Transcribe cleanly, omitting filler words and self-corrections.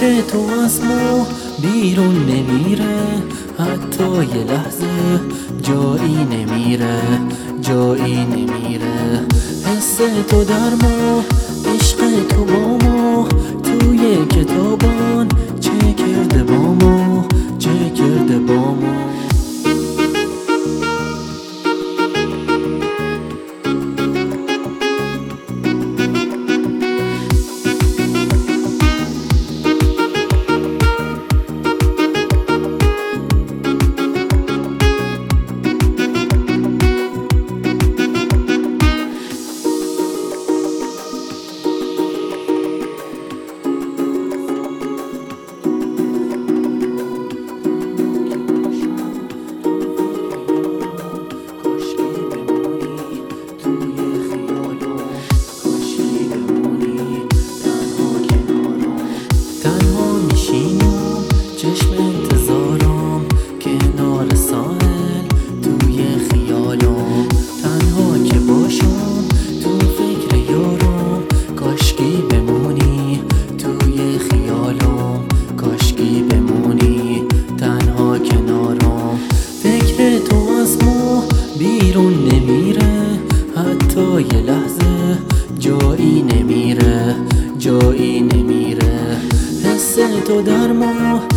فکر تو از ما بیرون نمیره، حتی یه لحظه جایی نمیره، جایی نمیره. حس تو در ما، عشق تو با ما، توی کتابان چه کرده با ما، چه کرده با ما. چشم انتظارم کنار ساحل توی خیالم، تنها که باشم تو فکر یارم، کاشکی بمونی توی خیالم، کاشکی بمونی تنها کنارم. فکر تو از ما بیرون نمیره، حتی یه لحظه جایی نمیره، جایی نمیره. حس تو در ما